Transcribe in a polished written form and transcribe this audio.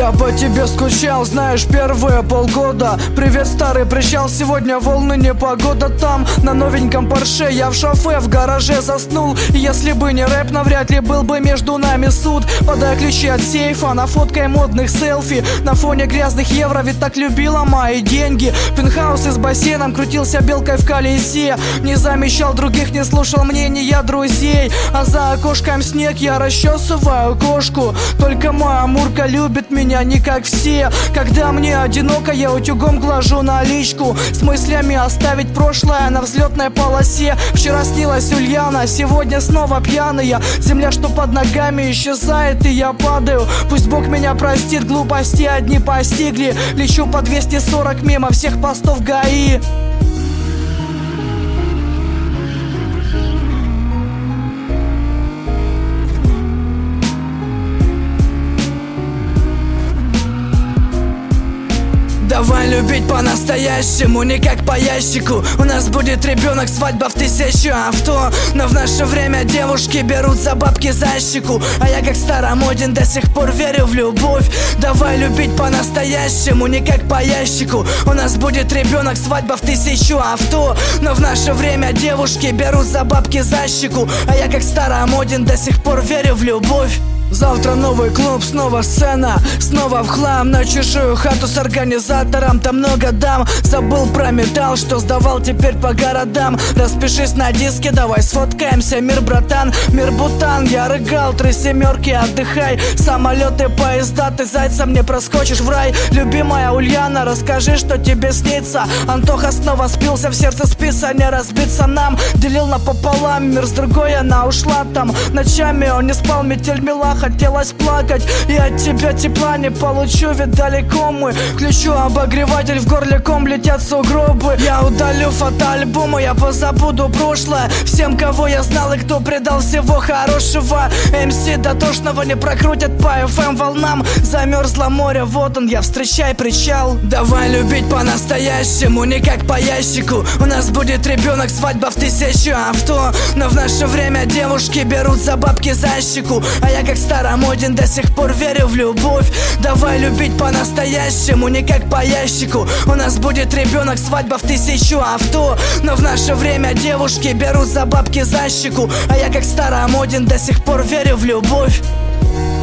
Я по тебе скучал, знаешь, первые полгода. Привет, старый причал, сегодня волны, непогода там. На новеньком Порше я в шофе в гараже заснул. И если бы не рэп, навряд ли был бы между нами суд. Подай ключи от сейфа, нафоткай модных селфи. На фоне грязных евро, ведь так любила мои деньги. Пентхаус с бассейном, крутился белкой в колесе. Не замечал других, не слушал мнения друзей. А за окошком снег, я расчесываю кошку. Только мой Амурка любит меня не как все. Когда мне одиноко, я утюгом глажу наличку. С мыслями оставить прошлое на взлетной полосе. Вчера снилась Ульяна, сегодня снова пьяная. Земля, что под ногами, исчезает, и я падаю. Пусть Бог меня простит, глупости одни постигли. Лечу по 240 мимо всех постов ГАИ. Давай любить по-настоящему, не как по ящику. У нас будет ребенок, свадьба в 1000 авто. Но в наше время девушки берут за бабки за щеку. А я как старомоден до сих пор верю в любовь. Давай любить по-настоящему, не как по ящику. У нас будет ребенок, свадьба в 1000 авто. Но в наше время девушки берут за бабки за щеку. А я как старомоден до сих пор верю в любовь. Завтра новый клуб, снова сцена, снова в хлам. На чужую хату с организатором, там много дам. Забыл про металл, что сдавал теперь по городам. Распишись на диске, давай сфоткаемся, мир, братан. Мир, Бутан, я рыгал, 3 семерки, отдыхай. Самолеты, поезда, ты зайцем не проскочишь в рай. Любимая Ульяна, расскажи, что тебе снится. Антоха снова спился, в сердце списа, не разбиться нам. Делил напополам, мир с другой, она ушла там. Ночами он не спал, метель мела, хотелось плакать. И от тебя тепла не получу, ведь далеко мы. Включу обогреватель, в горле ком, летят сугробы. Я удалю фотоальбомы, я позабуду прошлое. Всем, кого я знал и кто предал всего хорошего. МС дотошного не прокрутят по FM волнам. Замерзло море, вот он я, встречай причал. Давай любить по-настоящему, не как по ящику. У нас будет ребенок, свадьба в 1000 авто. Но в наше время девушки берут за бабки за щеку. А я как старомоден до сих пор верю в любовь. Давай любить по-настоящему, не как по ящику. У нас будет ребенок, свадьба в 1000 авто. Но в наше время девушки берут за бабки за щеку. А я как старомоден до сих пор верю в любовь.